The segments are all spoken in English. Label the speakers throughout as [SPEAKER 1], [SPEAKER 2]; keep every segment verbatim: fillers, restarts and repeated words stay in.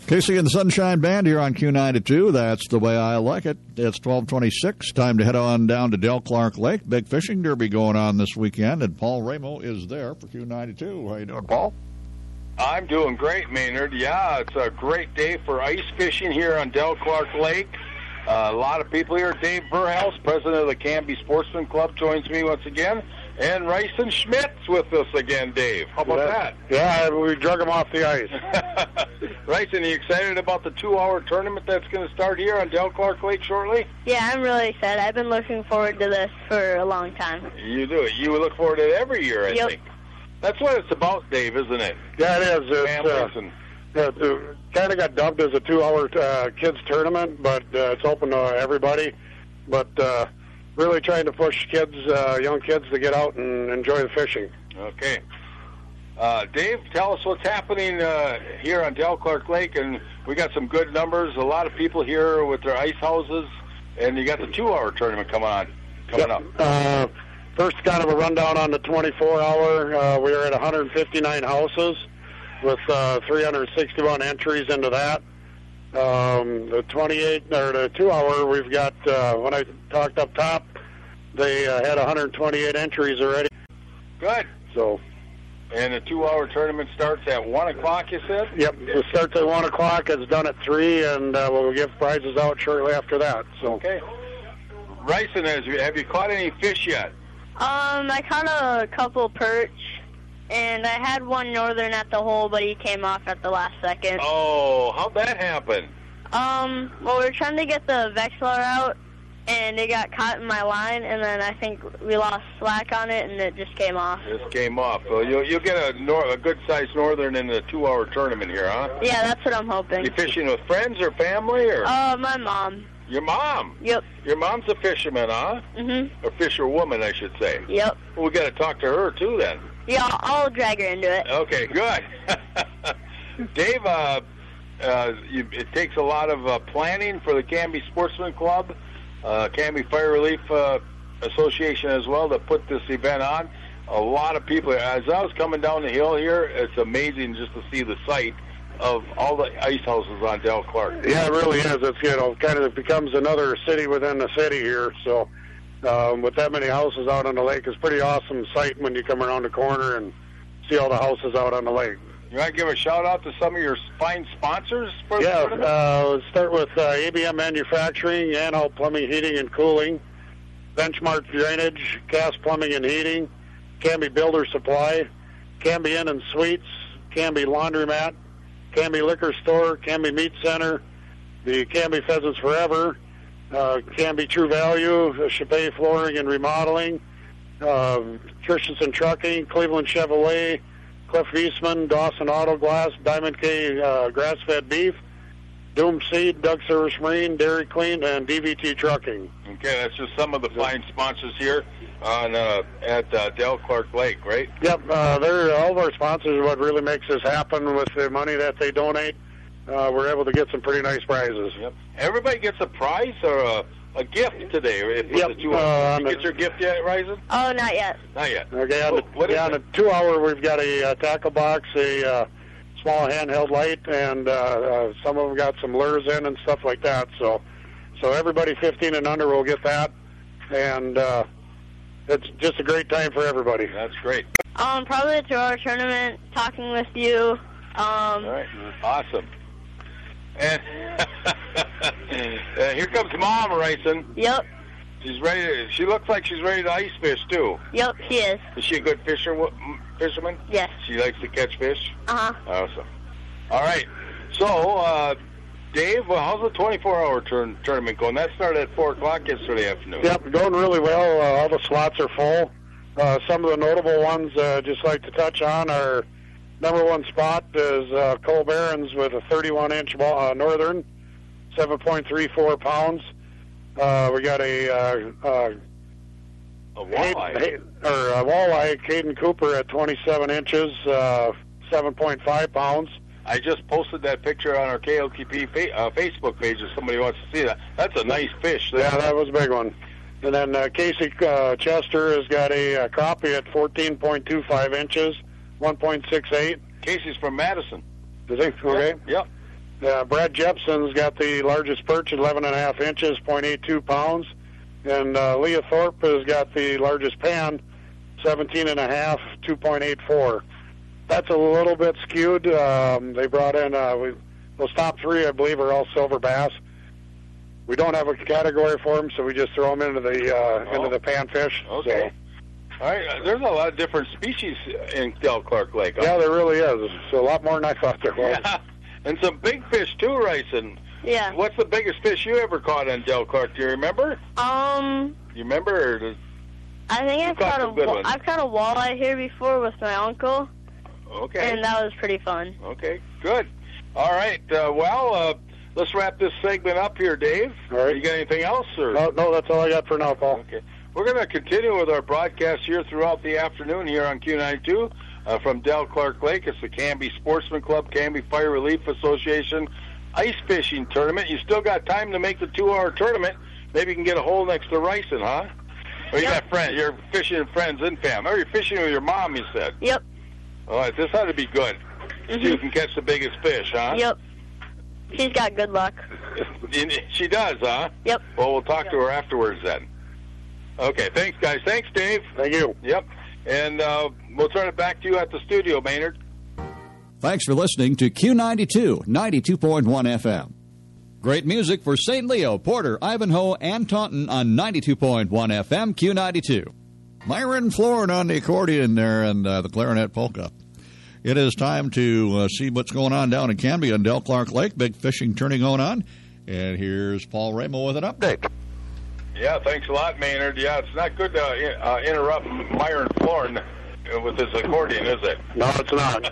[SPEAKER 1] Casey and the Sunshine Band here on Q ninety-two. That's the way I like it. It's twelve twenty-six. Time to head on down to Del Clark Lake. Big fishing derby going on this weekend, and Paul Ramo is there for Q ninety-two. How you doing, Paul?
[SPEAKER 2] I'm doing great, Maynard. Yeah, it's a great day for ice fishing here on Del Clark Lake. Uh, a lot of people here. Dave Burhouse, president of the Canby Sportsman Club, joins me once again. And Ryson Schmidt's with us again, Dave. How about
[SPEAKER 3] yeah.
[SPEAKER 2] that?
[SPEAKER 3] Yeah, we drug him off the ice.
[SPEAKER 2] Ryson, are you excited about the two-hour tournament that's going to start here on Del Clark Lake shortly?
[SPEAKER 4] Yeah, I'm really excited. I've been looking forward to this for a long time.
[SPEAKER 2] You do. You look forward to it every year, I
[SPEAKER 4] yep.
[SPEAKER 2] think. That's what it's about, Dave, isn't it?
[SPEAKER 3] Yeah, it is. It's,
[SPEAKER 2] Families
[SPEAKER 3] uh,
[SPEAKER 2] and...
[SPEAKER 3] yeah, it kind of got dubbed as a two-hour uh, kids tournament, but uh, it's open to everybody. But uh, really trying to push kids, uh, young kids, to get out and enjoy the fishing.
[SPEAKER 2] Okay. Uh, Dave, tell us what's happening uh, here on Del Clark Lake, and we got some good numbers. A lot of people here with their ice houses, and you got the two-hour tournament coming on, coming
[SPEAKER 3] yep.
[SPEAKER 2] up.
[SPEAKER 3] Uh, first, kind of a rundown on the twenty-four hour. Uh, we are at one hundred fifty-nine houses with uh, three hundred sixty-one entries into that. Um, the twenty-eight or the two-hour, we've got. Uh, when I talked up top, they uh, had one hundred twenty-eight entries already.
[SPEAKER 2] Good.
[SPEAKER 3] So.
[SPEAKER 2] And the two-hour tournament starts at one o'clock, you said?
[SPEAKER 3] Yep, it starts at one o'clock. It's done at three, and uh, we'll give prizes out shortly after that. So.
[SPEAKER 2] Okay. Ryson, have you, have you caught any fish yet?
[SPEAKER 4] Um, I caught a couple perch, and I had one northern at the hole, but he came off at the last second.
[SPEAKER 2] Oh, how'd that happen?
[SPEAKER 4] Um, well, we were trying to get the Vexlar out, and it got caught in my line, and then I think we lost slack on it, and it just came off.
[SPEAKER 2] Just came off. Well, you'll, you'll get a, nor- a good-sized northern in the two-hour tournament here, huh?
[SPEAKER 4] Yeah, that's what I'm hoping.
[SPEAKER 2] You fishing with friends or family? Or
[SPEAKER 4] Uh, my mom.
[SPEAKER 2] Your mom?
[SPEAKER 4] Yep.
[SPEAKER 2] Your mom's a fisherman, huh?
[SPEAKER 4] Mm-hmm.
[SPEAKER 2] Or fisherwoman, I should say.
[SPEAKER 4] Yep.
[SPEAKER 2] Well, we got to talk to her, too, then.
[SPEAKER 4] Yeah, I'll drag her into it.
[SPEAKER 2] Okay, good. Dave, uh, uh, you, it takes a lot of uh, planning for the Canby Sportsman Club, uh, Canby Fire Relief uh, Association as well, to put this event on. A lot of people, as I was coming down the hill here, it's amazing just to see the site of all the ice houses on Del Clark.
[SPEAKER 3] Yeah, it really is. It's, you know, kind of becomes another city within the city here. So um, with that many houses out on the lake, it's a pretty awesome sight when you come around the corner and see all the houses out on the lake.
[SPEAKER 2] You want to give a shout-out to some of your fine sponsors for
[SPEAKER 3] yeah,
[SPEAKER 2] the tournament?
[SPEAKER 3] Uh, let's start with uh, A B M Manufacturing, Yanholt Plumbing, Heating, and Cooling, Benchmark Drainage, Cass Plumbing and Heating, Canby Builder Supply, Canby Inn and Suites, Canby Laundromat, Canby Liquor Store, Canby Meat Center, the Canby Pheasants Forever, uh, Canby True Value, Chapay Flooring and Remodeling, uh, Christensen Trucking, Cleveland Chevrolet, Cliff Eastman, Dawson Auto Glass, Diamond K uh, Grass-Fed Beef, Doom Seed, Doug Service Marine, Dairy Clean, and D V T Trucking.
[SPEAKER 2] Okay, that's just some of the fine sponsors here on uh, at uh, Del Clark Lake, right?
[SPEAKER 3] Yep, uh, they're all of our sponsors. What really makes this happen with the money that they donate, uh, we're able to get some pretty nice prizes.
[SPEAKER 2] Yep. Everybody gets a prize or a, a gift today. If
[SPEAKER 3] Yep.
[SPEAKER 2] That you,
[SPEAKER 3] Uh,
[SPEAKER 2] you get your gift yet, Ryzen?
[SPEAKER 4] Oh, not yet.
[SPEAKER 2] Not yet.
[SPEAKER 3] Okay, on,
[SPEAKER 2] Oh,
[SPEAKER 3] the,
[SPEAKER 2] what is
[SPEAKER 3] yeah, on
[SPEAKER 2] it?
[SPEAKER 3] the two-hour, we've got a uh, tackle box, a uh, small handheld light, and uh, uh, some of them got some lures in and stuff like that. So, so everybody fifteen and under will get that, and uh, it's just a great time for everybody.
[SPEAKER 2] That's great.
[SPEAKER 4] Um, probably a two-hour tournament, talking with you. Um,
[SPEAKER 2] All right, awesome. And uh, here comes Mom Ryson.
[SPEAKER 4] Yep.
[SPEAKER 2] She's ready. To, she looks like she's ready to ice fish too.
[SPEAKER 4] Yep, she is.
[SPEAKER 2] Is she a good fisher, fisherman?
[SPEAKER 4] Yes.
[SPEAKER 2] She likes to catch fish.
[SPEAKER 4] Uh-huh.
[SPEAKER 2] Awesome. All right. So, uh, Dave, well, how's the twenty-four hour turn, tournament going? That started at four o'clock yesterday afternoon.
[SPEAKER 3] Yep, going really well. Uh, all the slots are full. Uh, some of the notable ones uh, just like to touch on are number one spot is uh, Cole Barons with a thirty-one inch uh, northern, seven point three four pounds. Uh, we got a, uh, uh,
[SPEAKER 2] a walleye.
[SPEAKER 3] Hay, or a walleye, Caden Cooper at twenty-seven inches, uh, seven point five pounds.
[SPEAKER 2] I just posted that picture on our K L T P fa- uh, Facebook page if somebody wants to see that. That's a nice fish.
[SPEAKER 3] Yeah, that was a big one. And then uh, Casey uh, Chester has got a, a crappie at fourteen point two five inches, one point six eight.
[SPEAKER 2] Casey's from Madison.
[SPEAKER 3] Is he? Okay.
[SPEAKER 2] Yep.
[SPEAKER 3] Uh, Brad Jepson's got the largest perch at eleven and a half inches, zero point eight two pounds. And uh, Leah Thorpe has got the largest pan, seventeen and a half, two point eight four. That's a little bit skewed. Um, they brought in, uh, we, those top three, I believe, are all silver bass. We don't have a category for them, so we just throw them into the uh,
[SPEAKER 2] Oh.
[SPEAKER 3] into the panfish.
[SPEAKER 2] Okay. All right. Uh, there's a lot of different species in Del Clark Lake.
[SPEAKER 3] So, yeah, there really is. So a lot more than I thought there was.
[SPEAKER 2] Yeah. And some big fish too, Ryson.
[SPEAKER 4] Yeah.
[SPEAKER 2] What's the biggest fish you ever caught on Del Clark? Do you remember?
[SPEAKER 4] Um,
[SPEAKER 2] You remember? Or does,
[SPEAKER 4] I think I've
[SPEAKER 2] caught
[SPEAKER 4] caught a
[SPEAKER 2] some good
[SPEAKER 4] wa-
[SPEAKER 2] ones.
[SPEAKER 4] I've caught a walleye here before with my uncle,
[SPEAKER 2] okay.
[SPEAKER 4] and that was pretty fun.
[SPEAKER 2] Okay. Good. All right. Uh, well, uh, let's wrap this segment up here, Dave.
[SPEAKER 3] All right.
[SPEAKER 2] You got anything else? Or?
[SPEAKER 3] No, no, that's all I got for now, Paul.
[SPEAKER 2] Okay. We're going to continue with our broadcast here throughout the afternoon here on Q ninety-two uh, from Del Clark Lake. It's the Canby Sportsman Club, Canby Fire Relief Association ice fishing tournament. You still got time to make the two-hour tournament. Maybe you can get a hole next to Ryson, huh? Or you
[SPEAKER 4] Yep.
[SPEAKER 2] got friends. You're fishing with friends and family. Or you're fishing with your mom, you said.
[SPEAKER 4] Yep.
[SPEAKER 2] All right. This ought to be good. See who
[SPEAKER 4] Mhm.
[SPEAKER 2] can catch the biggest fish, huh?
[SPEAKER 4] Yep. She's got good luck.
[SPEAKER 2] She does, huh?
[SPEAKER 4] Yep.
[SPEAKER 2] Well, we'll talk to her afterwards then. Okay, thanks, guys. Thanks, Dave.
[SPEAKER 3] Thank you.
[SPEAKER 2] Yep. And uh, we'll turn it back to you at the studio, Maynard.
[SPEAKER 1] Thanks for listening to Q ninety-two, ninety-two point one F M. Great music for Saint Leo, Porter, Ivanhoe, and Taunton on ninety-two point one F M, Q ninety-two. Myron Florin on the accordion there and uh, the clarinet polka. It is time to uh, see what's going on down in Canby on Del Clark Lake. Big fishing tourney going on. And here's Paul Ramo with an update.
[SPEAKER 2] Yeah, thanks a lot, Maynard. Yeah, it's not good to uh, interrupt Myron Florin with his accordion, is it?
[SPEAKER 3] No, it's not.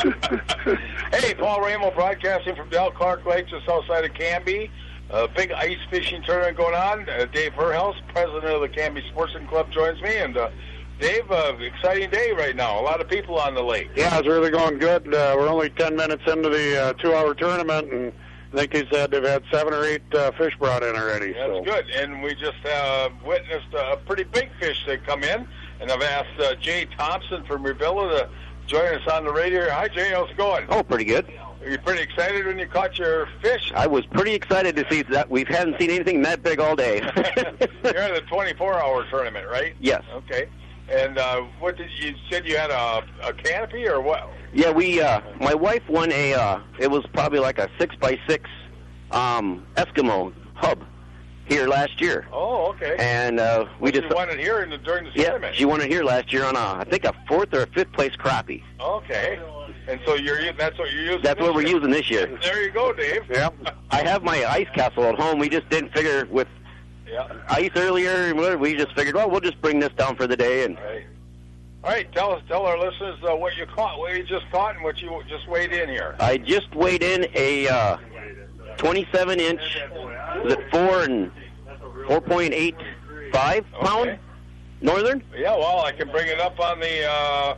[SPEAKER 2] Hey, Paul Ramo broadcasting from Del Clark Lake, just outside of Canby. A big ice fishing tournament going on. Uh, Dave Verhelst, president of the Canby Sportsman Club, joins me. And uh, Dave, uh, exciting day right now. A lot of people on the lake.
[SPEAKER 3] Yeah, it's really going good. Uh, we're only ten minutes into the uh, two-hour tournament, and I think they said they've had seven or eight uh, fish brought in already.
[SPEAKER 2] That's
[SPEAKER 3] so.
[SPEAKER 2] good. And we just uh, witnessed a pretty big fish that come in. And I've asked uh, Jay Thompson from Revilla to join us on the radio. Hi, Jay. How's it going?
[SPEAKER 5] Oh, pretty good.
[SPEAKER 2] Are you pretty excited when you caught your fish?
[SPEAKER 5] I was pretty excited to see that. We haven't seen anything that big all day.
[SPEAKER 2] You're in the twenty-four hour tournament, right?
[SPEAKER 5] Yes.
[SPEAKER 2] Okay. And uh, what did you said you had a, a canopy or what?
[SPEAKER 5] Yeah, we. Uh, my wife won a. Uh, it was probably like a six by six um, Eskimo hub here last year,
[SPEAKER 2] Oh, okay.
[SPEAKER 5] and uh, we
[SPEAKER 2] Well,
[SPEAKER 5] just.
[SPEAKER 2] you won it here in the, during the
[SPEAKER 5] Yeah,
[SPEAKER 2] tournament.
[SPEAKER 5] she won it here last year on a, I think a fourth or a fifth place crappie.
[SPEAKER 2] Okay. And so you're u- that's what you're using.
[SPEAKER 5] That's
[SPEAKER 2] this
[SPEAKER 5] what we're
[SPEAKER 2] year?
[SPEAKER 5] using this year.
[SPEAKER 2] There you go, Dave.
[SPEAKER 3] Yeah.
[SPEAKER 5] I have my ice castle at home. We just didn't figure with
[SPEAKER 2] Yeah.
[SPEAKER 5] ice earlier, and whatever, we just figured, well, we'll just bring this down for the day. And
[SPEAKER 2] Right. All right. Tell us, tell our listeners uh, what you caught, what you just caught, and what you just weighed in here.
[SPEAKER 5] I just weighed in a uh, twenty-seven inch, was it four and four point eight five pound
[SPEAKER 2] Okay.
[SPEAKER 5] northern?
[SPEAKER 2] Yeah. Well, I can bring it up on the. Uh,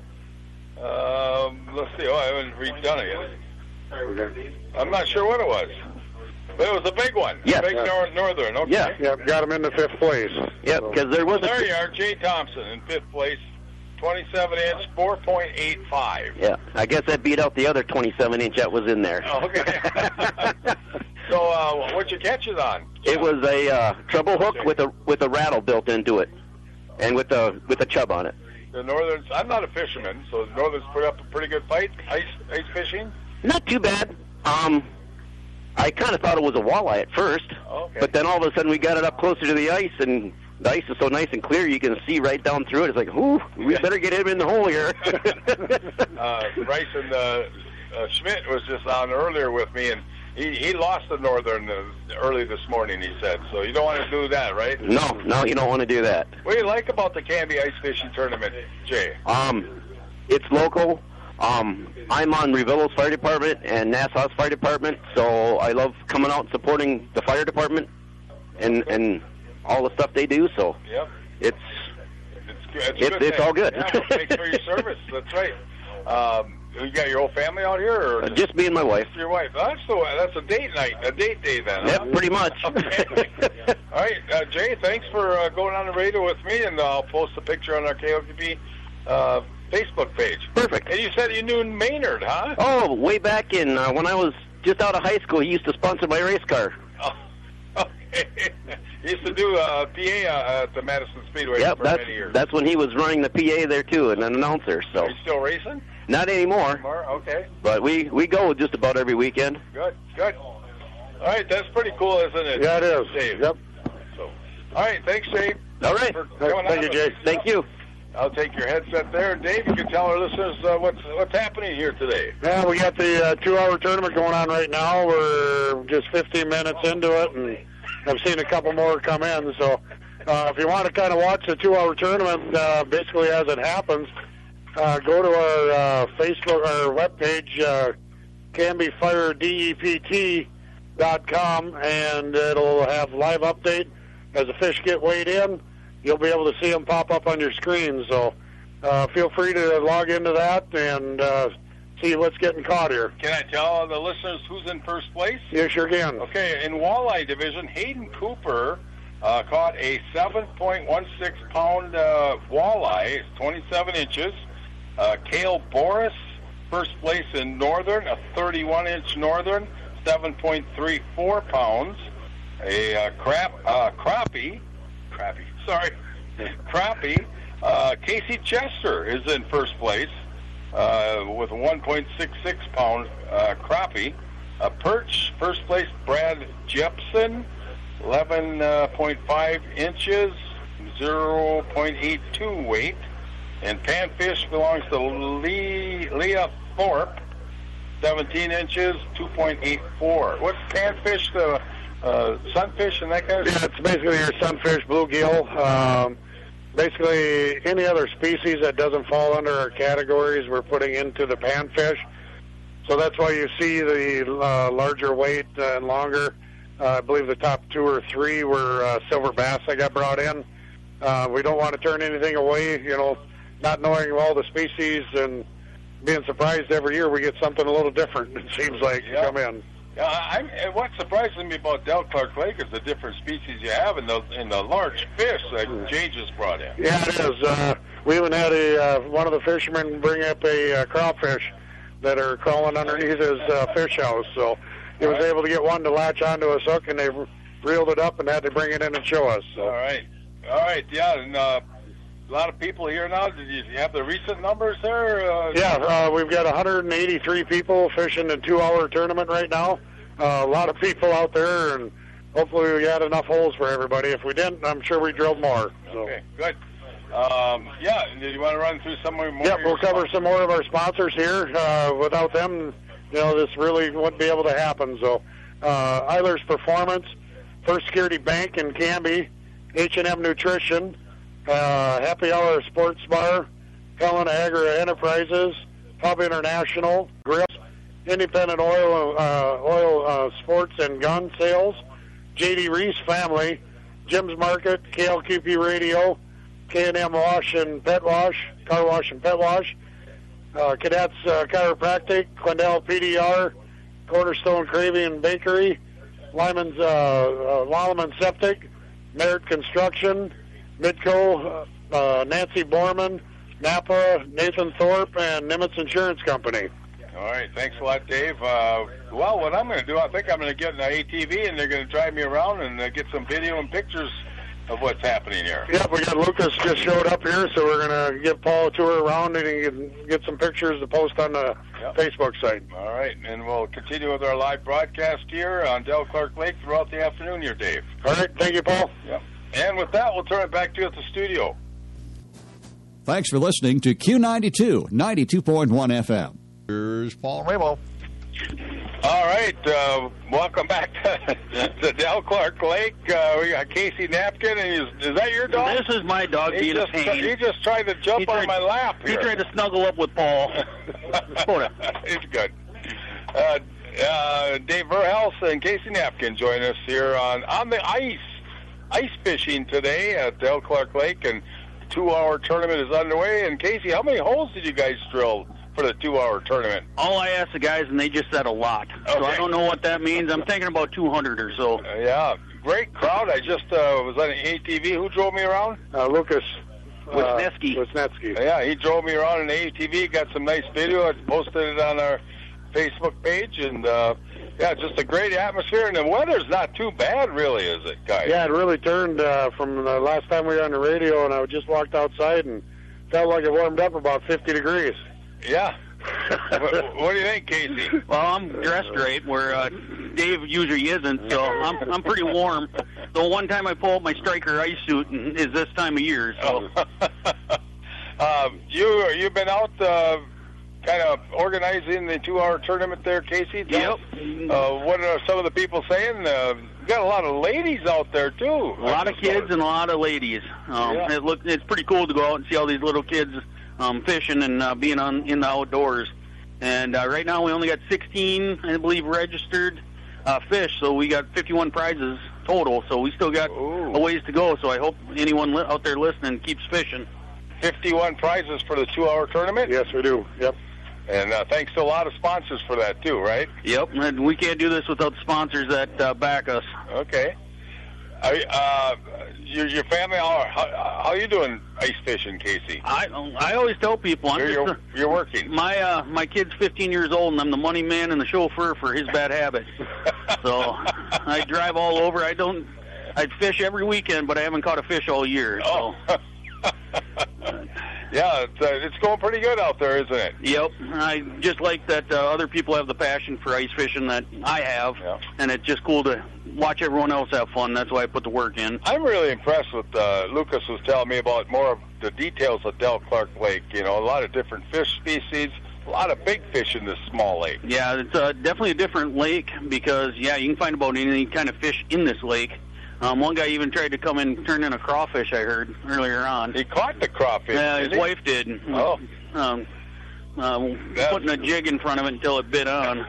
[SPEAKER 2] um, let's see. Oh, I haven't redone it yet. I'm not sure what it was, but it was a big one.
[SPEAKER 5] Yes.
[SPEAKER 2] Big nor- northern. Okay.
[SPEAKER 5] Yeah.
[SPEAKER 3] Yeah, got him into fifth place.
[SPEAKER 5] Yep, because there was
[SPEAKER 2] Well, there you
[SPEAKER 5] a.
[SPEAKER 2] are, Jay Thompson in fifth place, twenty-seven inch, four point eight five.
[SPEAKER 5] Yeah, I guess that beat out the other twenty-seven inch that was in there.
[SPEAKER 2] Okay. So, uh, what'd you catch it on?
[SPEAKER 5] It was a uh, treble hook with a with a rattle built into it, and with a with a chub on it.
[SPEAKER 2] The Northerns. I'm not a fisherman, so the Northerns put up a pretty good fight. Ice, ice fishing.
[SPEAKER 5] Not too bad. Um, I kind of thought it was a walleye at first,
[SPEAKER 2] Okay.
[SPEAKER 5] but then all of a sudden we got it up closer to the ice, and the ice is so nice and clear you can see right down through it. It's like, ooh, we better get him in the hole here.
[SPEAKER 2] uh, Bryce and uh, uh, Schmidt was just on earlier with me, and he he lost the Northern uh, early this morning. He said, so you don't want to do that, right?
[SPEAKER 5] No, no, you don't want to do that.
[SPEAKER 2] What do you like about the Canby Ice Fishing Tournament, Jay?
[SPEAKER 5] Um, it's local. Um, I'm on Revilla's Fire Department and Nassau's Fire Department, so I love coming out and supporting the fire department and and all the stuff they do. So
[SPEAKER 2] Yep.
[SPEAKER 5] it's
[SPEAKER 2] It's good. It's, a
[SPEAKER 5] It's-
[SPEAKER 2] good
[SPEAKER 5] it's
[SPEAKER 2] thing.
[SPEAKER 5] all good.
[SPEAKER 2] Yeah, well, thanks for your service. That's right. Um, you got your whole family out here, or
[SPEAKER 5] uh, just me and my wife.
[SPEAKER 2] your wife? Oh, that's the that's a date night, a date day then. huh?
[SPEAKER 5] Yep, pretty much.
[SPEAKER 2] Okay. All right, uh, Jay. Thanks for uh, going on the radio with me, and I'll post a picture on our K O K B uh, Facebook page.
[SPEAKER 5] Perfect.
[SPEAKER 2] And you said you knew Maynard, huh?
[SPEAKER 5] Oh, way back in uh, when I was just out of high school. He used to sponsor my race car.
[SPEAKER 2] Oh, okay. He used to do uh, P A uh, at the Madison Speedway
[SPEAKER 5] Yep,
[SPEAKER 2] for
[SPEAKER 5] that's
[SPEAKER 2] many years.
[SPEAKER 5] that's when he was running the P A there too, and an announcer. So
[SPEAKER 2] Are you still racing?
[SPEAKER 5] not anymore,
[SPEAKER 2] More? Okay.
[SPEAKER 5] but we we go just about every weekend.
[SPEAKER 2] Good, good. All right, that's pretty cool, isn't it?
[SPEAKER 3] Yeah, it is.
[SPEAKER 2] Dave.
[SPEAKER 3] Yep.
[SPEAKER 2] So, all right, thanks, Dave.
[SPEAKER 5] All right.
[SPEAKER 2] For coming
[SPEAKER 3] Thank
[SPEAKER 2] on
[SPEAKER 3] you,
[SPEAKER 2] with
[SPEAKER 3] Jay.
[SPEAKER 2] us.
[SPEAKER 5] Thank you.
[SPEAKER 2] I'll take your headset there. Dave, you can tell our listeners uh, what's what's happening here today.
[SPEAKER 3] Yeah, we got the uh, two-hour tournament going on right now. We're just fifteen minutes into it, and I've seen a couple more come in. So uh, if you want to kind of watch the two-hour tournament, uh, basically as it happens, uh, go to our uh, Facebook, our webpage, uh, Canby Fire D E P T dot com, and it'll have live update as the fish get weighed in. You'll be able to see them pop up on your screen. So uh, feel free to log into that and uh, see what's getting caught here.
[SPEAKER 2] Can I tell the listeners who's in first place?
[SPEAKER 3] You sure can.
[SPEAKER 2] Okay, in walleye division, Hayden Cooper uh, caught a seven point one six pound uh, walleye, it's twenty-seven inches. Uh, Cale Boris, first place in northern, a thirty-one inch northern, seven point three four pounds. A uh, crap, uh, crappie, crappie, sorry, crappie. Uh, Casey Chester is in first place uh, with a one point six six pound uh, crappie. A perch, first place, Brad Jepson, eleven point five inches, zero point eight two weight. And panfish belongs to Lee, Leah Thorpe, seventeen inches, two point eight four. What's panfish? The uh, sunfish and that kind of
[SPEAKER 3] Yeah,
[SPEAKER 2] stuff?
[SPEAKER 3] it's basically your sunfish, bluegill. Um, basically, any other species that doesn't fall under our categories, we're putting into the panfish. So that's why you see the uh, larger weight uh, and longer. Uh, I believe the top two or three were uh, silver bass that got brought in. Uh, we don't want to turn anything away, you know, not knowing all the species and being surprised every year we get something a little different, it seems like,
[SPEAKER 2] Yeah.
[SPEAKER 3] come in.
[SPEAKER 2] Yeah, I'm, and what surprises me about Del Clark Lake is the different species you have in the in the large fish that Jay just brought in.
[SPEAKER 3] Yeah, it is. Uh, we even had a uh, one of the fishermen bring up a uh, crawfish that are crawling underneath his uh, fish house. So he was
[SPEAKER 2] All right.
[SPEAKER 3] able to get one to latch onto his hook, and they reeled it up and had to bring it in and show us. So.
[SPEAKER 2] All right, all right, yeah, and uh, a lot of people here now. Did you have the recent numbers there? Uh,
[SPEAKER 3] Yeah, uh, we've got one hundred eighty-three people fishing a two-hour tournament right now. Uh, a lot of people out there, and hopefully we got enough holes for everybody. If we didn't, I'm sure we drilled more. So.
[SPEAKER 2] Okay, good. Um, yeah, did you want to run through some more?
[SPEAKER 3] Yeah,
[SPEAKER 2] of your
[SPEAKER 3] we'll cover
[SPEAKER 2] sponsors?
[SPEAKER 3] some more of our sponsors here. Uh, without them, you know, this really wouldn't be able to happen. So, uh, Eilers Performance, First Security Bank in Canby, H and M Nutrition, uh, Happy Hour Sports Bar, Helena Agri Enterprises, Hub International, Grips, Independent Oil, uh, Oil uh, Sports and Gun Sales, J D Reese Family, Jim's Market, K L Q P Radio, K and M Wash and Pet Wash, Car Wash and Pet Wash, uh, Cadets uh, Chiropractic, Quindell P D R, Cornerstone Caribbean Bakery, Lyman's uh, uh, Lyman Septic, Merritt Construction, Midco, uh, Nancy Borman, Napa, Nathan Thorpe, and Nimitz Insurance Company.
[SPEAKER 2] All right, thanks a lot, Dave. Uh, well, what I'm going to do, I think I'm going to get an A T V, and they're going to drive me around and uh, get some video and pictures of what's happening here.
[SPEAKER 3] Yep, we got Lucas just showed up here, so we're going to give Paul a tour around and he can get some pictures to post on the
[SPEAKER 2] Yep.
[SPEAKER 3] Facebook site.
[SPEAKER 2] All right, and we'll continue with our live broadcast here on Del Clark Lake throughout the afternoon here, Dave.
[SPEAKER 3] All right, thank you, Paul.
[SPEAKER 2] Yep. And with that, we'll turn it back to you at the studio.
[SPEAKER 1] Thanks for listening to Q ninety-two, ninety-two point one F M. Here's Paul Ramo.
[SPEAKER 2] All right, uh, welcome back to, to Del Clark Lake. Uh, we got Casey Napkin, and is, is that your dog?
[SPEAKER 6] This is my dog,
[SPEAKER 2] he
[SPEAKER 6] being
[SPEAKER 2] just,
[SPEAKER 6] a pain.
[SPEAKER 2] he just tried to jump
[SPEAKER 6] He tried-
[SPEAKER 2] on my lap
[SPEAKER 6] He
[SPEAKER 2] here.
[SPEAKER 6] tried to snuggle up with Paul. Sorta.
[SPEAKER 2] It's good. Uh, uh, Dave Verhelst and Casey Napkin join us here on on the ice, ice fishing today at Del Clark Lake, and two-hour tournament is underway. And Casey, how many holes did you guys drill for the two-hour tournament?
[SPEAKER 6] All I asked the guys, and they just said a lot. So
[SPEAKER 2] Okay.
[SPEAKER 6] I don't know what that means. I'm thinking about two hundred or so.
[SPEAKER 2] Uh, yeah, great crowd. I just uh, was on an A T V. Who drove me around?
[SPEAKER 3] Uh, Lucas.
[SPEAKER 6] Wisniewski.
[SPEAKER 3] Uh, Wisniewski.
[SPEAKER 2] Yeah, he drove me around in an A T V. Got some nice video. I posted it on our Facebook page, and uh, yeah, just a great atmosphere, and the weather's not too bad, really, is it, guys?
[SPEAKER 3] Yeah, it really turned uh, from the last time we were on the radio, and I just walked outside and felt like it warmed up about fifty degrees.
[SPEAKER 2] Yeah. what, what do you think, Casey?
[SPEAKER 6] Well, I'm dressed right, where uh, Dave usually isn't, so I'm I'm pretty warm. The one time I pull up my striker ice suit is this time of year. So
[SPEAKER 2] um, you you've been out uh, kind of organizing the two-hour tournament there, Casey. Tell
[SPEAKER 6] Yep.
[SPEAKER 2] us, uh, what are some of the people saying? Uh, you got a lot of ladies out there too.
[SPEAKER 6] a lot of kids and a lot of ladies. Um,
[SPEAKER 2] Yeah.
[SPEAKER 6] It look it's pretty cool to go out and see all these little kids um, fishing and uh, being on in the outdoors. And uh, right now we only got sixteen, I believe, registered uh, fish. So we got fifty-one prizes total. So we still got
[SPEAKER 2] Ooh.
[SPEAKER 6] a ways to go. So I hope anyone li- out there listening keeps fishing.
[SPEAKER 2] fifty-one prizes for the two-hour tournament.
[SPEAKER 3] Yes, we do. Yep.
[SPEAKER 2] And uh, thanks to a lot of sponsors for that too, right?
[SPEAKER 6] Yep, and we can't do this without the sponsors that uh, back us.
[SPEAKER 2] Okay. I, uh, your, your family, how, how, how you doing ice fishing, Casey?
[SPEAKER 6] I I always tell people I'm
[SPEAKER 2] You're,
[SPEAKER 6] just
[SPEAKER 2] you're,
[SPEAKER 6] a-
[SPEAKER 2] you're working.
[SPEAKER 6] my uh, my kid's fifteen years old, and I'm the money man and the chauffeur for his bad habits. So I drive all over. I don't. I fish every weekend, but I haven't caught a fish all year. So.
[SPEAKER 2] Oh. Yeah, it's, uh, it's going pretty good out there, isn't it?
[SPEAKER 6] Yep, I just like that uh, other people have the passion for ice fishing that I have,
[SPEAKER 2] Yeah.
[SPEAKER 6] and it's just cool to watch everyone else have fun. That's why I put the work in.
[SPEAKER 2] I'm really impressed with uh, Lucas was telling me about more of the details of Del Clark Lake. You know, a lot of different fish species, a lot of big fish in this small lake.
[SPEAKER 6] Yeah, it's uh, definitely a different lake because, yeah, you can find about any kind of fish in this lake. Um, one guy even tried to come in and turn in a crawfish, I heard, earlier on.
[SPEAKER 2] He caught the crawfish.
[SPEAKER 6] Yeah, his
[SPEAKER 2] didn't he?
[SPEAKER 6] wife did.
[SPEAKER 2] Oh.
[SPEAKER 6] Um, um,
[SPEAKER 2] Yeah.
[SPEAKER 6] putting a jig in front of it until it bit on.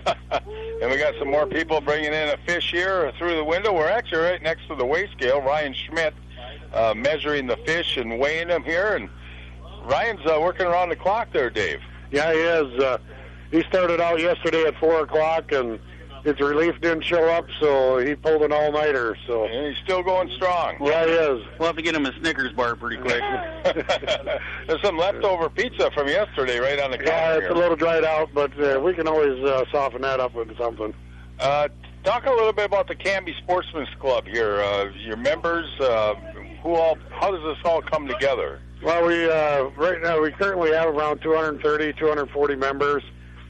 [SPEAKER 2] And we got some more people bringing in a fish here through the window. We're actually right next to the weigh scale. Ryan Schmidt uh, measuring the fish and weighing them here. And Ryan's uh, working around the clock there, Dave.
[SPEAKER 3] Yeah, he is. Uh, he started out yesterday at four o'clock, and his relief didn't show up, so he pulled an all-nighter. So
[SPEAKER 2] And he's still going strong.
[SPEAKER 3] yeah, he is.
[SPEAKER 6] We'll have to get him a Snickers bar pretty quick.
[SPEAKER 2] There's some leftover pizza from yesterday right on the counter
[SPEAKER 3] Yeah, it's
[SPEAKER 2] here.
[SPEAKER 3] a little dried out, but uh, we can always uh, soften that up with something.
[SPEAKER 2] Uh, talk a little bit about the Canby Sportsman's Club here. Uh, your members, uh, who all? How does this all come together?
[SPEAKER 3] Well, we uh, right now we currently have around two hundred thirty, two hundred forty members.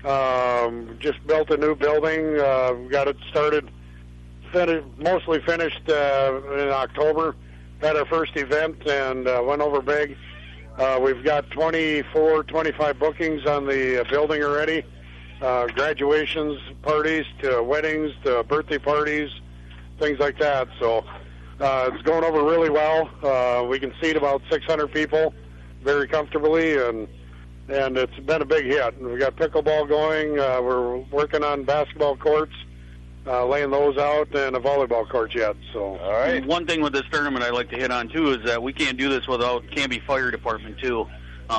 [SPEAKER 3] Um, just built a new building. Uh, we got it started, fin- mostly finished uh, in October. Had our first event and uh, went over big. Uh, we've got twenty-four, twenty-five bookings on the uh, building already. Uh, graduations, parties, to weddings, to birthday parties, things like that. So uh, it's going over really well. Uh, we can seat about six hundred people very comfortably, and and it's been a big hit. We got pickleball going. Uh, we're working on basketball courts, uh, laying those out, and a volleyball court yet. So
[SPEAKER 2] All right.
[SPEAKER 6] One thing with this tournament I'd like to hit on, too, is that we can't do this without Canby Fire Department, too.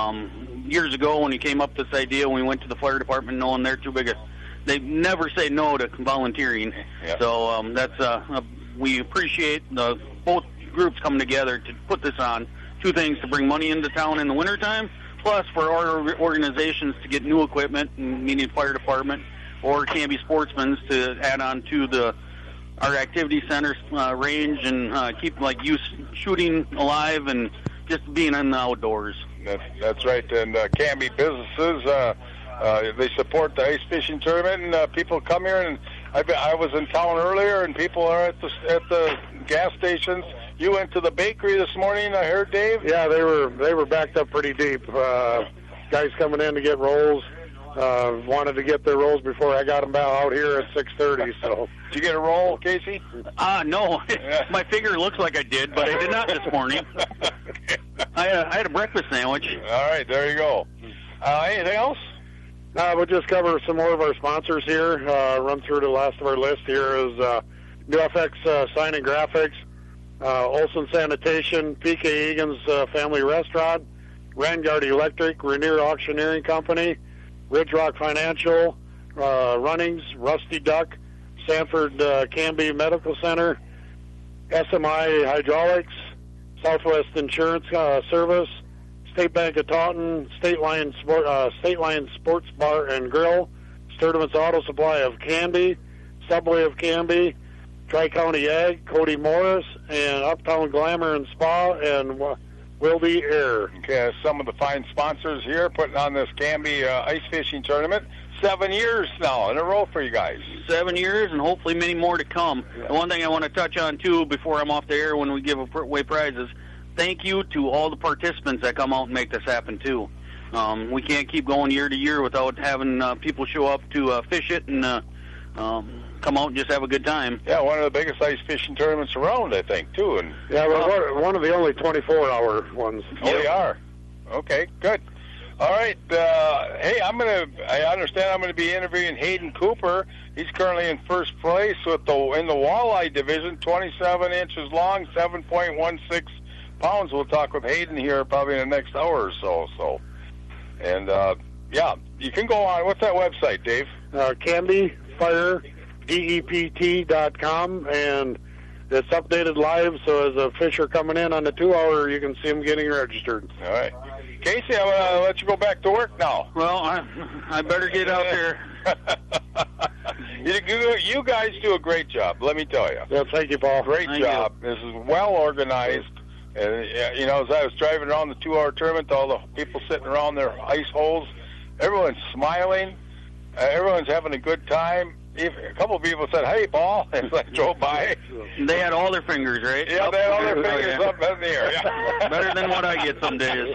[SPEAKER 6] Um, years ago when he came up with this idea, when we went to the fire department knowing they're too big a... They never say no to volunteering.
[SPEAKER 2] Yeah.
[SPEAKER 6] So um, that's uh, uh, we appreciate the both groups coming together to put this on. Two things, to bring money into town in the wintertime, plus for our organizations to get new equipment, meaning fire department or Canby Sportsman's, to add on to the our activity center uh, range and uh, keep like youth shooting alive and just being in the outdoors.
[SPEAKER 2] That's, that's right. And uh, Canby businesses, uh, uh, they support the ice fishing tournament, and uh, people come here. And I, I was in town earlier, and people are at the at the gas stations. You went to the bakery this morning, I heard, Dave.
[SPEAKER 3] yeah, they were they were backed up pretty deep. Uh, guys coming in to get rolls. Uh, wanted to get their rolls before I got them out here at six thirty. So
[SPEAKER 2] Did you get a roll, Casey?
[SPEAKER 6] Ah, uh, no.
[SPEAKER 2] Yeah.
[SPEAKER 6] My figure looks like I did, but I did not this morning.
[SPEAKER 2] Okay.
[SPEAKER 6] I, uh, I had a breakfast sandwich.
[SPEAKER 2] All right, there you go. Uh, anything else?
[SPEAKER 3] uh, we'll just cover some more of our sponsors here. Uh, run through the last of our list. Here is uh, New F X uh, Sign and Graphics, uh, Olson Sanitation, P K Egan's uh, Family Restaurant, Vanguard Electric, Rainier Auctioneering Company, Ridge Rock Financial, uh, Runnings, Rusty Duck, Sanford uh, Canby Medical Center, S M I Hydraulics, Southwest Insurance uh, Service, State Bank of Taunton, State Line Sport, uh, State Line Sports Bar and Grill, Tournaments Auto Supply of Canby, Subway of Canby, Tri-County Ag, Cody Morris, and Uptown Glamour and Spa, and Wildy Air.
[SPEAKER 2] Okay, some of the fine sponsors here putting on this Canby uh, ice fishing tournament. Seven years now in a row for you guys.
[SPEAKER 6] Seven years, and hopefully many more to come. Yeah. The one thing I want to touch on, too, before I'm off the air when we give away prizes, thank you to all the participants that come out and make this happen, too. Um, we can't keep going year to year without having uh, people show up to uh, fish it and uh, um, come out and just have a good time.
[SPEAKER 2] Yeah, one of the biggest ice fishing tournaments around, I think, too. And
[SPEAKER 3] yeah, we're one of the only twenty-four hour ones.
[SPEAKER 2] Oh, yep. They are. Okay, good. All right. Uh, hey, I'm gonna. I understand I'm gonna be interviewing Hayden Cooper. He's currently in first place with the in the walleye division, twenty-seven inches long, seven point one six pounds. We'll talk with Hayden here probably in the next hour or so. So, and uh, yeah, you can go on. What's that website, Dave?
[SPEAKER 3] Uh, Canby Fire D E P T dot com, and it's updated live. So as a fisher coming in on the two hour, you can see them getting registered.
[SPEAKER 2] All right. Casey, I'm going to let you go back to work now.
[SPEAKER 6] Well, I, I better get out there.
[SPEAKER 2] you, you, you guys do a great job, let me tell you.
[SPEAKER 3] Yeah, thank you, Paul.
[SPEAKER 2] Great
[SPEAKER 6] thank
[SPEAKER 2] job.
[SPEAKER 6] You.
[SPEAKER 2] This is well organized. And, you know, as I was driving around the two-hour tournament, all the people sitting around their ice holes, everyone's smiling. Uh, everyone's having a good time. A couple of people said, "Hey, Paul," as I drove by.
[SPEAKER 6] They had all their fingers, right?
[SPEAKER 2] Yeah,
[SPEAKER 6] up
[SPEAKER 2] they had all their fingers
[SPEAKER 6] oh, yeah.
[SPEAKER 2] up in the air. Yeah.
[SPEAKER 6] Better than what I get some days.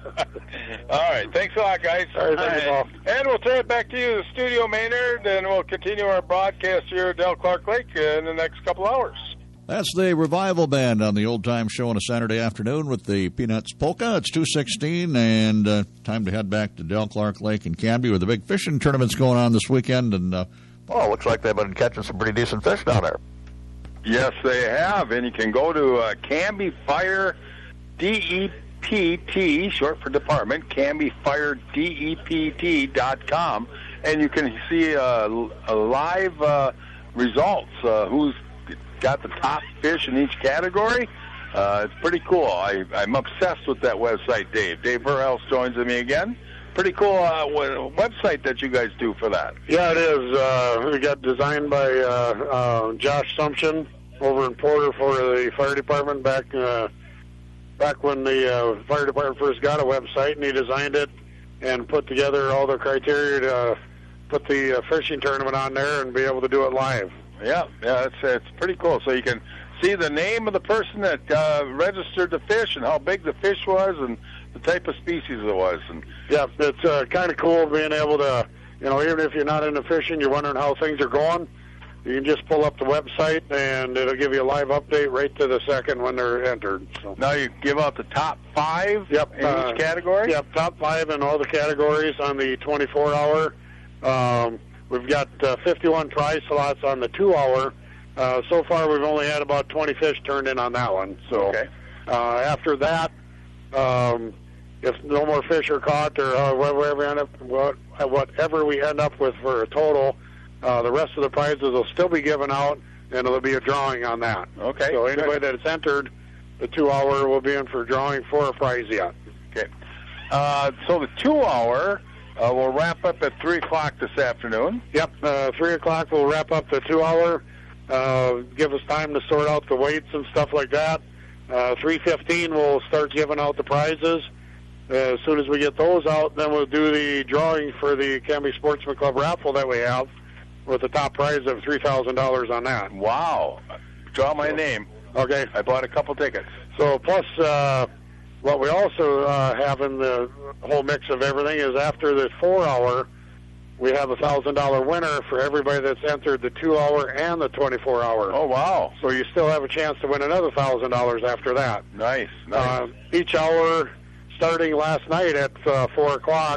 [SPEAKER 2] All right, thanks a lot, guys.
[SPEAKER 3] All right, thank you, Paul.
[SPEAKER 2] And we'll turn it back to you, the studio, Maynard, and we'll continue our broadcast here at Del Clark Lake in the next couple hours.
[SPEAKER 1] That's the Revival Band on the Old Time Show on a Saturday afternoon with the Peanuts Polka. It's two sixteen, and uh, time to head back to Del Clark Lake and Canby where the big fishing tournament's going on this weekend, and uh, well, it looks like they've been catching some pretty decent fish down there.
[SPEAKER 2] Yes, they have, and you can go to uh, Canby Fire D E P T, short for department, Canby Fire D E P T dot com, and you can see uh, a live uh, results, uh, who's got the top fish in each category. Uh, it's pretty cool. I, I'm obsessed with that website, Dave. Dave Verhelst joins me again. Pretty cool uh, website that you guys do for that.
[SPEAKER 3] Yeah, it is. Uh, we got designed by uh, uh, Josh Sumption over in Porter for the fire department back uh, back when the uh, fire department first got a website, and he designed it and put together all the criteria to put the uh, fishing tournament on there and be able to do it live.
[SPEAKER 2] Yeah, yeah, it's it's pretty cool. So you can see the name of the person that uh, registered the fish and how big the fish was and the type of species it was. And
[SPEAKER 3] yeah, it's uh, kind of cool being able to, you know, even if you're not into fishing, you're wondering how things are going, you can just pull up the website and it'll give you a live update right to the second when they're entered. So.
[SPEAKER 2] Now you give out the top five
[SPEAKER 3] yep,
[SPEAKER 2] in
[SPEAKER 3] uh,
[SPEAKER 2] each category?
[SPEAKER 3] Yep, top five in all the categories on the twenty-four hour. Um, we've got uh, fifty-one prize slots on the two hour. Uh, so far, we've only had about twenty fish turned in on that one. So
[SPEAKER 2] okay.
[SPEAKER 3] uh, after that, um, if no more fish are caught or uh, whatever, we end up, whatever we end up with for a total, uh, the rest of the prizes will still be given out, and there'll be a drawing on that.
[SPEAKER 2] Okay.
[SPEAKER 3] So anybody that's entered the two hour will be in for drawing for a prize yet.
[SPEAKER 2] Okay. Uh, so the two hour uh, will wrap up at three o'clock this afternoon.
[SPEAKER 3] Yep. Uh, three o'clock we'll wrap up the two hour. Uh, give us time to sort out the weights and stuff like that. Uh, three fifteen we'll start giving out the prizes. Uh, as soon as we get those out, then we'll do the drawing for the Canby Sportsman Club raffle that we have with the top prize of three thousand dollars on that.
[SPEAKER 2] Wow. Draw my so, name.
[SPEAKER 3] Okay.
[SPEAKER 2] I bought a couple tickets.
[SPEAKER 3] So plus uh, what we also uh, have in the whole mix of everything is after the four hour, we have a one thousand dollars winner for everybody that's entered the two hour and the twenty-four hour.
[SPEAKER 2] Oh, wow.
[SPEAKER 3] So you still have a chance to win another one thousand dollars after that.
[SPEAKER 2] Nice, nice.
[SPEAKER 3] Uh, each hour, starting last night at uh, four o'clock,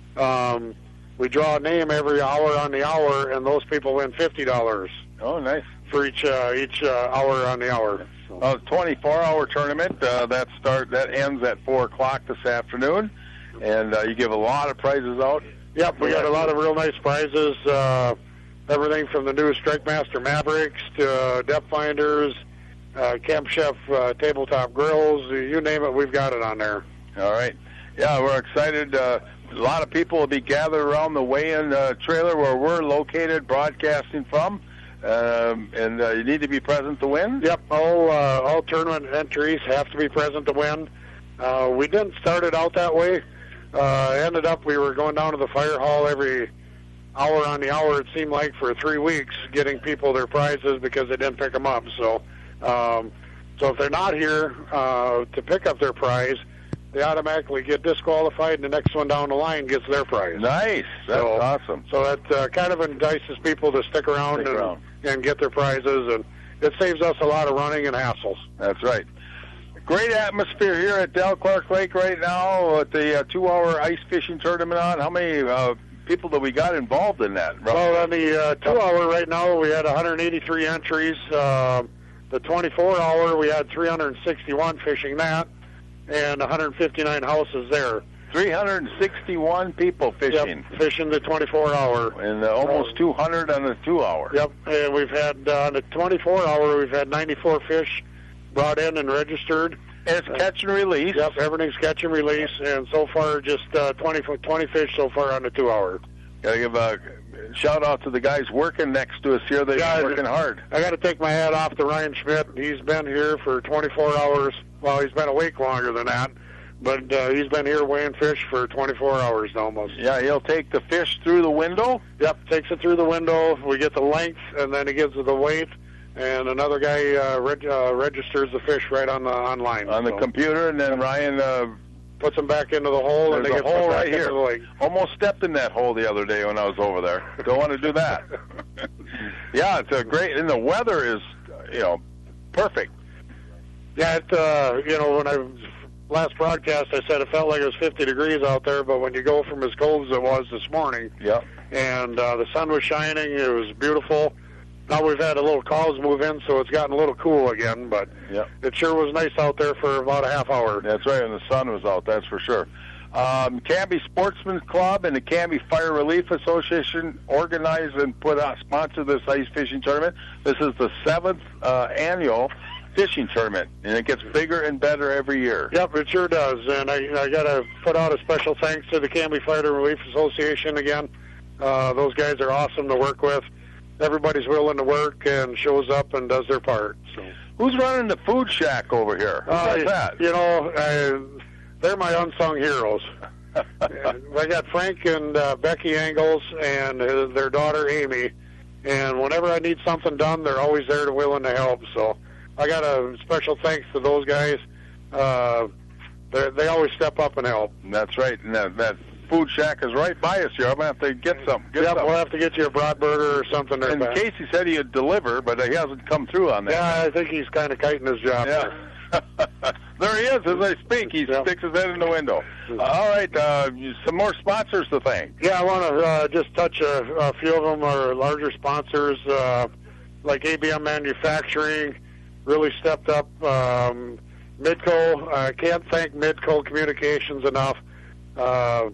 [SPEAKER 3] um, we draw a name every hour on the hour, and those people win fifty dollars.
[SPEAKER 2] Oh, nice.
[SPEAKER 3] For each uh, each uh, hour on the hour.
[SPEAKER 2] So. Uh, twenty-four hour tournament, uh, that start that ends at four o'clock this afternoon, and uh, you give a lot of prizes out.
[SPEAKER 3] Yep, we got a lot of real nice prizes. Uh, everything from the new Strike Master Mavericks to uh, depth finders, uh, Camp Chef uh, tabletop grills. You name it, we've got it on there.
[SPEAKER 2] All right. Yeah, we're excited. Uh, a lot of people will be gathered around the weigh-in uh, trailer where we're located, broadcasting from. Um, and uh, you need to be present to win?
[SPEAKER 3] Yep, all uh, all tournament entries have to be present to win. Uh, we didn't start it out that way. Uh, ended up we were going down to the fire hall every hour on the hour, it seemed like, for three weeks, getting people their prizes because they didn't pick them up. So, um, so if they're not here uh, to pick up their prize, they automatically get disqualified, and the next one down the line gets their prize.
[SPEAKER 2] Nice. That's
[SPEAKER 3] so,
[SPEAKER 2] awesome.
[SPEAKER 3] So that uh, kind of entices people to stick around,
[SPEAKER 2] Stick
[SPEAKER 3] and,
[SPEAKER 2] around
[SPEAKER 3] and get their prizes, and it saves us a lot of running and hassles.
[SPEAKER 2] That's right. Great atmosphere here at Del Clark Lake right now at the uh, two-hour ice fishing tournament on. How many uh, people do we got involved in that? Roughly?
[SPEAKER 3] Well, on the uh, two-hour right now, we had one hundred eighty-three entries. Uh, the twenty-four hour, we had three hundred sixty-one fishing that, and one hundred fifty-nine houses there.
[SPEAKER 2] three hundred sixty-one people fishing.
[SPEAKER 3] Yep, fishing the twenty-four hour.
[SPEAKER 2] And uh, almost two hundred on the two-hour.
[SPEAKER 3] Yep, and we've had, uh, on the twenty-four hour, we've had ninety-four fish brought in and registered.
[SPEAKER 2] And it's catch and release.
[SPEAKER 3] Yep, everything's catch and release, and so far just uh, twenty, twenty fish so far on the two-hour.
[SPEAKER 2] Got to give a shout-out to the guys working next to us here. They've
[SPEAKER 3] Yeah,
[SPEAKER 2] been working hard.
[SPEAKER 3] I got to take my hat off to Ryan Schmidt. He's been here for twenty-four hours. Well, he's been a week longer than that, but uh, he's been here weighing fish for twenty-four hours almost.
[SPEAKER 2] Yeah, he'll take the fish through the window.
[SPEAKER 3] Yep, takes it through the window. We get the length, and then he gives it the weight. And another guy uh, reg- uh, registers the fish right on the online
[SPEAKER 2] on the
[SPEAKER 3] so.
[SPEAKER 2] computer, and then Ryan uh,
[SPEAKER 3] puts them back into the hole, and they
[SPEAKER 2] There's
[SPEAKER 3] get
[SPEAKER 2] a hole
[SPEAKER 3] put back
[SPEAKER 2] right
[SPEAKER 3] into
[SPEAKER 2] here.
[SPEAKER 3] the lake.
[SPEAKER 2] Almost stepped in that hole the other day when I was over there. Don't want to do that. Yeah, it's a great, and the weather is, you know, perfect.
[SPEAKER 3] Yeah, it, uh, you know, when I last broadcast, I said it felt like it was fifty degrees out there, but when you go from as cold as it was this morning,
[SPEAKER 2] Yep.
[SPEAKER 3] and uh, the sun was shining, it was beautiful. Now we've had a little clouds move in, so it's gotten a little cool again, but
[SPEAKER 2] Yep.
[SPEAKER 3] it sure was nice out there for about a half hour.
[SPEAKER 2] That's right, and the sun was out, that's for sure. Um, Canby Sportsman's Club and the Canby Fire Relief Association organize and put out, sponsor this ice fishing tournament. This is the seventh uh, annual fishing tournament, and it gets bigger and better every year.
[SPEAKER 3] Yep, it sure does, and I, I got to put out a special thanks to the Canby Fire Relief Association again. Uh, those guys are awesome to work with. Everybody's willing to work and shows up and does their part. So.
[SPEAKER 2] Who's running the food shack over here? Who's
[SPEAKER 3] Uh,
[SPEAKER 2] that?
[SPEAKER 3] You know, uh, they're my unsung heroes. I got Frank and uh, Becky Angles and his, their daughter Amy, and whenever I need something done, they're always there to willing to help. So I got a special thanks to those guys. Uh, they they always step up and help.
[SPEAKER 2] That's right, and that, that food shack is right by us here. I'm going to have to get some. Get
[SPEAKER 3] Yep,
[SPEAKER 2] some.
[SPEAKER 3] we'll have to get you a broad burger or something. There
[SPEAKER 2] And
[SPEAKER 3] back.
[SPEAKER 2] Casey said he'd deliver, but he hasn't come through on that.
[SPEAKER 3] Yeah, I think he's kind of kiting his job.
[SPEAKER 2] Yeah. There he is as I speak. He
[SPEAKER 3] Yep.
[SPEAKER 2] sticks his head in the window. All right, uh, some more sponsors to thank.
[SPEAKER 3] Yeah, I want to uh, just touch a, a few of them. Are larger sponsors uh, like A B M Manufacturing, really stepped up. Um, Midco, I can't thank Midco Communications enough. Uh,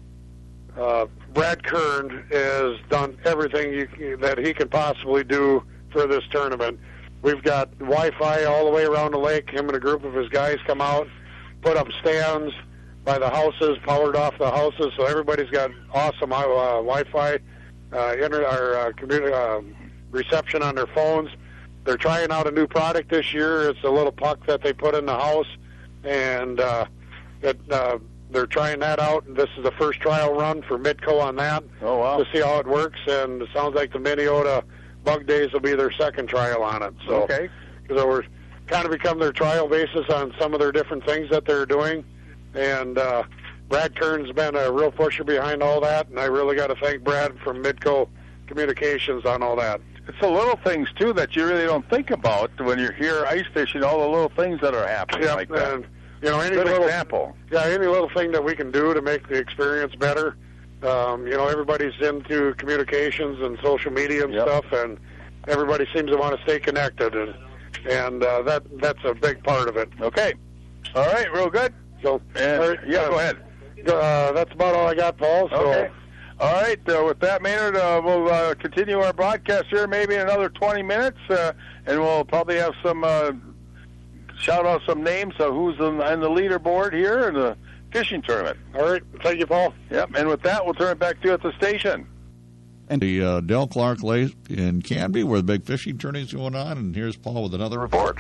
[SPEAKER 3] uh, Brad Kern has done everything you, that he can possibly do for this tournament. We've got Wi-Fi all the way around the lake. Him and a group of his guys come out, put up stands by the houses, powered off the houses, so everybody's got awesome uh, Wi-Fi uh, inter- or, uh, computer, uh, reception on their phones. They're trying out a new product this year. It's a little puck that they put in the house, and uh, it, uh, they're trying that out. This is the first trial run for Midco on that
[SPEAKER 2] Oh, wow.
[SPEAKER 3] to see how it works, and it sounds like the Minneota Bug Days will be their second trial on it. So,
[SPEAKER 2] Okay.
[SPEAKER 3] So we're kind of become their trial basis on some of their different things that they're doing, and uh, Brad Kern's been a real pusher behind all that, and I really got to thank Brad from Midco Communications on all that.
[SPEAKER 2] It's the little things, too, that you really don't think about when you're here ice fishing, all the little things that are happening
[SPEAKER 3] Yep,
[SPEAKER 2] like that.
[SPEAKER 3] and, you know, any
[SPEAKER 2] Good
[SPEAKER 3] little
[SPEAKER 2] example.
[SPEAKER 3] Yeah, any little thing that we can do to make the experience better. Um, you know, everybody's into communications and social media and
[SPEAKER 2] Yep.
[SPEAKER 3] stuff, and everybody seems to want to stay connected, and and uh, that that's a big part of it.
[SPEAKER 2] Okay. All right, real good.
[SPEAKER 3] So,
[SPEAKER 2] And,
[SPEAKER 3] all right,
[SPEAKER 2] yeah,
[SPEAKER 3] uh,
[SPEAKER 2] go ahead.
[SPEAKER 3] Uh, that's about all I got, Paul. So,
[SPEAKER 2] Okay. All right, uh, with that, Maynard, uh, we'll uh, continue our broadcast here maybe in another twenty minutes, uh, and we'll probably have some, uh, shout out some names of who's on, on the leaderboard here, and uh, fishing tournament.
[SPEAKER 3] All right. Thank you, Paul.
[SPEAKER 2] Yep. And with that, we'll turn it back to you at the station.
[SPEAKER 1] And the uh, Del Clark Lake in Canby, where the big fishing tournament's going on. And here's Paul with another report.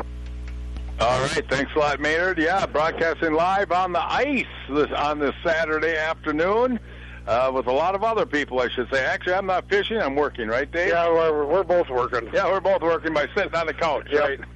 [SPEAKER 2] All right, thanks a lot, Maynard. Yeah, broadcasting live on the ice this, on this Saturday afternoon uh, with a lot of other people, I should say. Actually, I'm not fishing, I'm working, right, Dave?
[SPEAKER 3] Yeah, we're, we're both working.
[SPEAKER 2] Yeah, we're both working by sitting on the couch,
[SPEAKER 3] Yep.
[SPEAKER 2] right?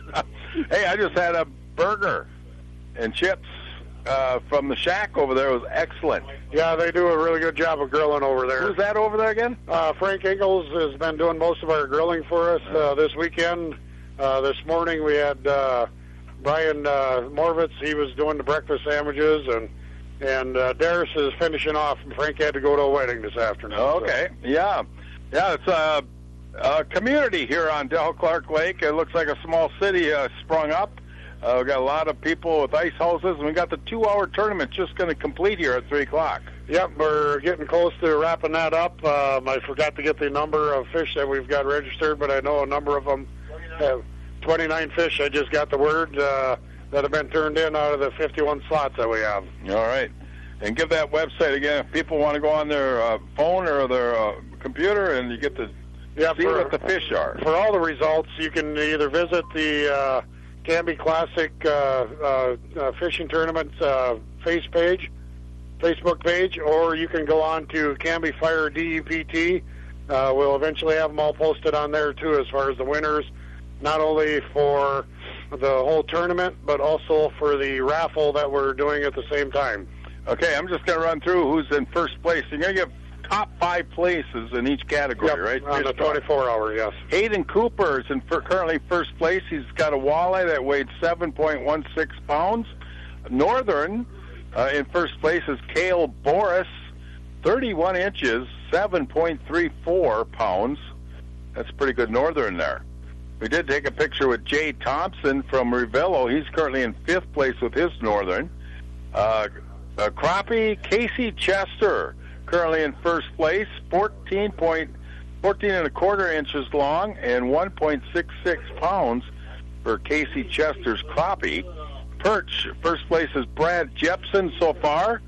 [SPEAKER 2] Hey, I just had a burger and chips uh, from the shack over there. It was excellent.
[SPEAKER 3] Yeah, they do a really good job of grilling over there.
[SPEAKER 2] Who's that over there again?
[SPEAKER 3] Uh, Frank Ingalls has been doing most of our grilling for us uh, this weekend. Uh, this morning we had uh, Brian uh, Morvitz. He was doing the breakfast sandwiches, and and uh, Darius is finishing off. And Frank had to go to a wedding this afternoon.
[SPEAKER 2] Okay, so. yeah. Yeah, it's a, a community here on Del Clark Lake. It looks like a small city uh, sprung up. Uh, we've got a lot of people with ice houses, and we got the two-hour tournament just going to complete here at three o'clock.
[SPEAKER 3] Yep, we're getting close to wrapping that up. Um, I forgot to get the number of fish that we've got registered, but I know a number of them have twenty-nine fish. I just got the word uh, that have been turned in out of the fifty-one slots that we have.
[SPEAKER 2] All right. And give that website again if people want to go on their uh, phone or their uh, computer and you get to
[SPEAKER 3] yeah,
[SPEAKER 2] see
[SPEAKER 3] for,
[SPEAKER 2] what the fish are.
[SPEAKER 3] For all the results, you can either visit the uh, Canby Classic uh, uh, uh, Fishing Tournament uh, face page, Facebook page, or you can go on to Canby Fire D E P T. Uh, we'll eventually have them all posted on there, too, as far as the winners, not only for the whole tournament, but also for the raffle that we're doing at the same time.
[SPEAKER 2] Okay, I'm just going to run through who's in first place. You're going to give top five places in each category,
[SPEAKER 3] yep,
[SPEAKER 2] right?
[SPEAKER 3] on the twenty-four hour, yes.
[SPEAKER 2] Hayden Cooper is in for currently first place. He's got a walleye that weighed seven point one six pounds. Northern uh, in first place is Cale Boris, thirty-one inches, seven point three four pounds. That's pretty good Northern there. We did take a picture with Jay Thompson from Revello. He's currently in fifth place with his Northern. Uh, uh, Crappie Casey Chester, currently in first place, fourteen point fourteen and a quarter inches long and one point six six pounds for Casey Chester's crappie. Perch, first place is Brad Jepson so far,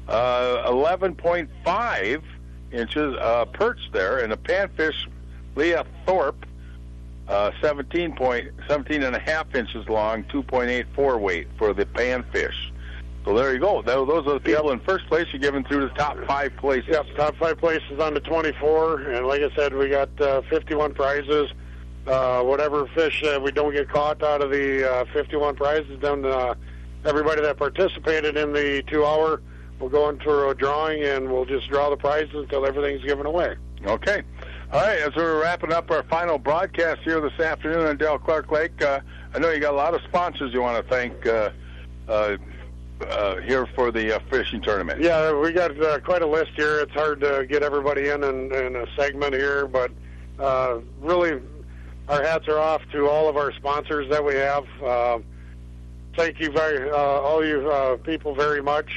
[SPEAKER 2] uh, eleven point five inches uh, perch there, and a panfish, Leah Thorpe, uh, seventeen point seventeen and a half inches long, two point eight four weight for the panfish. So there you go. Those are the people yep. in first place. You're giving through the top five places.
[SPEAKER 3] Yep, top five places on the twenty-four. And like I said, we got uh, fifty-one prizes. Uh, whatever fish uh, we don't get caught out of the uh, fifty-one prizes, then uh, everybody that participated in the two-hour will go into a drawing, and we'll just draw the prizes until everything's given away.
[SPEAKER 2] Okay. All right, as we're wrapping up our final broadcast here this afternoon on Del Clark Lake, uh, I know you got a lot of sponsors you want to thank uh, uh, uh, here for the uh, fishing tournament.
[SPEAKER 3] Yeah, we got uh, quite a list here. It's hard to get everybody in in, in a segment here, but uh, really our hats are off to all of our sponsors that we have. Uh, thank you very, uh, all you uh, people very much,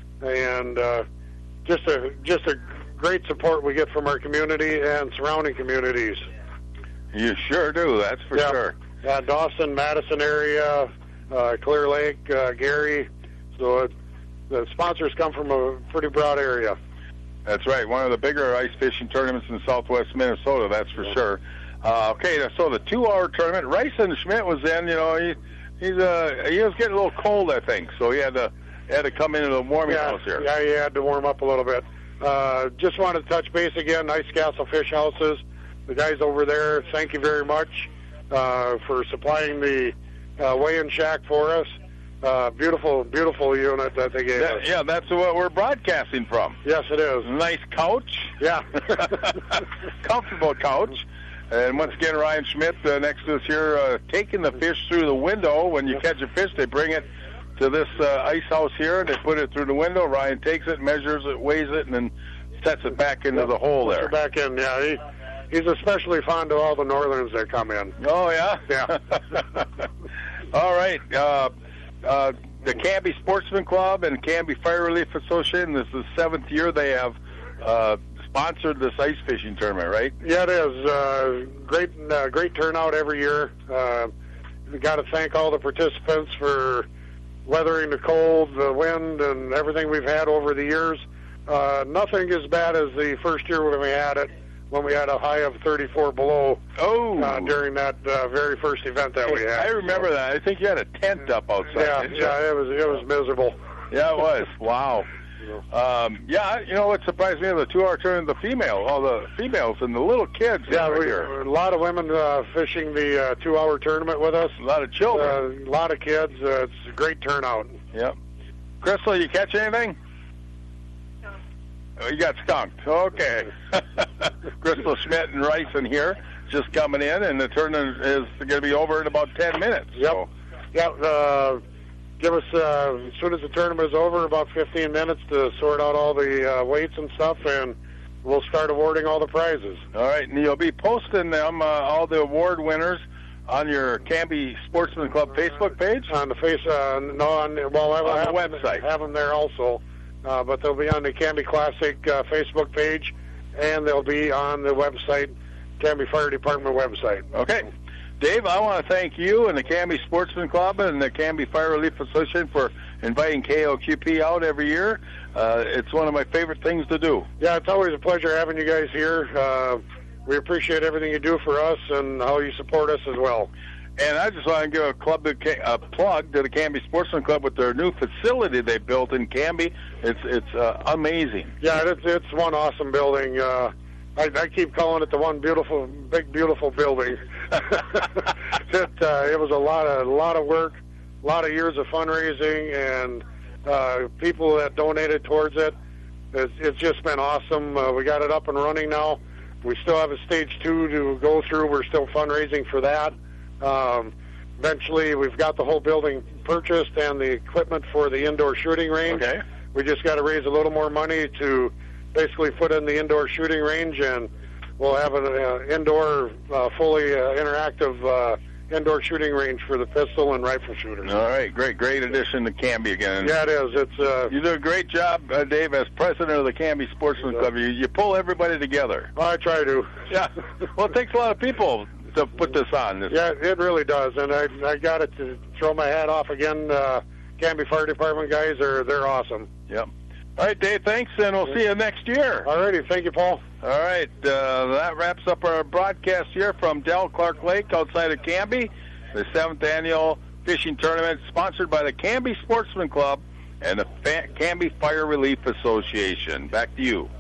[SPEAKER 3] and uh, just a just a great support we get from our community and surrounding communities.
[SPEAKER 2] You sure do, that's for
[SPEAKER 3] yeah.
[SPEAKER 2] sure.
[SPEAKER 3] Yeah, Dawson, Madison area, uh, Clear Lake, uh, Gary. So it, the sponsors come from a pretty broad area.
[SPEAKER 2] That's right. One of the bigger ice fishing tournaments in southwest Minnesota, that's for yeah. sure. Uh, okay, so the two-hour tournament, Ryson Schmidt was in. You know, he he's uh, he was getting a little cold, I think, so he had to had to come into the warming
[SPEAKER 3] yeah,
[SPEAKER 2] house here.
[SPEAKER 3] Yeah, he had to warm up a little bit. Uh, just wanted to touch base again. Nice Castle Fish Houses. The guys over there, thank you very much uh, for supplying the uh, weigh-in shack for us. Uh, beautiful, beautiful unit that they gave
[SPEAKER 2] that,
[SPEAKER 3] us.
[SPEAKER 2] Yeah, that's what we're broadcasting from.
[SPEAKER 3] Yes, it is.
[SPEAKER 2] Nice couch.
[SPEAKER 3] Yeah.
[SPEAKER 2] Comfortable couch. And once again, Ryan Schmidt uh, next to us here, uh, taking the fish through the window. When you catch a fish, they bring it to this uh, ice house here, and they put it through the window. Ryan takes it, measures it, weighs it, and then sets it back into the hole there.
[SPEAKER 3] It back in, yeah. He, he's especially fond of all the northerns that come in.
[SPEAKER 2] Oh, yeah?
[SPEAKER 3] Yeah.
[SPEAKER 2] All right. Uh, uh, the Canby Sportsman Club and Canby Fire Relief Association, this is the seventh year they have uh, sponsored this ice fishing tournament, right?
[SPEAKER 3] Yeah, it is. Uh, great, uh, great turnout every year. Uh, we got to thank all the participants for weathering the cold, the wind, and everything we've had over the years. Uh, nothing as bad as the first year when we had it, when we had a high of thirty-four below.
[SPEAKER 2] Oh,
[SPEAKER 3] uh, during that uh, very first event that we had.
[SPEAKER 2] I remember so. that. I think you had a tent up outside.
[SPEAKER 3] Yeah, yeah, it was it was miserable.
[SPEAKER 2] Yeah, it was. Wow. Um, yeah, you know what surprised me? The two-hour tournament, the female, all the females and the little kids.
[SPEAKER 3] Yeah,
[SPEAKER 2] right
[SPEAKER 3] we,
[SPEAKER 2] here.
[SPEAKER 3] a lot of women uh, fishing the uh, two-hour tournament with us.
[SPEAKER 2] A lot of children.
[SPEAKER 3] Uh, a lot of kids. Uh, it's a great turnout.
[SPEAKER 2] Yep. Crystal, you catch anything? No. Oh, you got skunked. Okay. Crystal Schmidt and Rice in here, just coming in, and the tournament is going to be over in about ten minutes.
[SPEAKER 3] Yep.
[SPEAKER 2] So.
[SPEAKER 3] Yeah. Uh, Give us, uh, as soon as the tournament is over, about fifteen minutes to sort out all the uh, weights and stuff, and we'll start awarding all the prizes.
[SPEAKER 2] All right, and you'll be posting them, uh, all the award winners, on your Canby Sportsman Club Facebook page?
[SPEAKER 3] On the face, uh, no, on, well, I will
[SPEAKER 2] on
[SPEAKER 3] have,
[SPEAKER 2] the website.
[SPEAKER 3] have them there also, uh, but they'll be on the Canby Classic uh, Facebook page, and they'll be on the website, Canby Fire Department website.
[SPEAKER 2] Okay. Dave, I want to thank you and the Canby Sportsman Club and the Canby Fire Relief Association for inviting K O Q P out every year. Uh, it's one of my favorite things to do.
[SPEAKER 3] Yeah, it's always a pleasure having you guys here. Uh, we appreciate everything you do for us and how you support us as well.
[SPEAKER 2] And I just want to give a club a plug to the Canby Sportsman Club with their new facility they built in Canby. It's it's uh, amazing.
[SPEAKER 3] Yeah, it's it's one awesome building. Uh, I, I keep calling it the one beautiful, big, beautiful building. it, uh, it was a lot of a lot of work, a lot of years of fundraising, and uh, people that donated towards it. It's, it's just been awesome. Uh, we got it up and running now. We still have a stage two to go through. We're still fundraising for that. Um, eventually, we've got the whole building purchased and the equipment for the indoor shooting range.
[SPEAKER 2] Okay.
[SPEAKER 3] We just got to raise a little more money to basically put in the indoor shooting range, and we'll have an uh, indoor, uh, fully uh, interactive uh, indoor shooting range for the pistol and rifle shooters.
[SPEAKER 2] All right, great, great addition to Canby again.
[SPEAKER 3] Yeah, it is. It's uh,
[SPEAKER 2] you do a great job, uh, Dave, as president of the Canby Sportsman Club. You, you pull everybody together.
[SPEAKER 3] I try to.
[SPEAKER 2] Yeah. Well, it takes a lot of people to put this on. This.
[SPEAKER 3] Yeah, it really does, and I I got it to throw my hat off again. Uh, Canby Fire Department guys are they're awesome.
[SPEAKER 2] Yep. All right, Dave, thanks, and we'll see you next year.
[SPEAKER 3] All righty. Thank you, Paul.
[SPEAKER 2] All right. Uh, that wraps up our broadcast here from Del Clark Lake outside of Canby, the seventh Annual Fishing Tournament sponsored by the Canby Sportsman Club and the Fa- Canby Fire Relief Association. Back to you.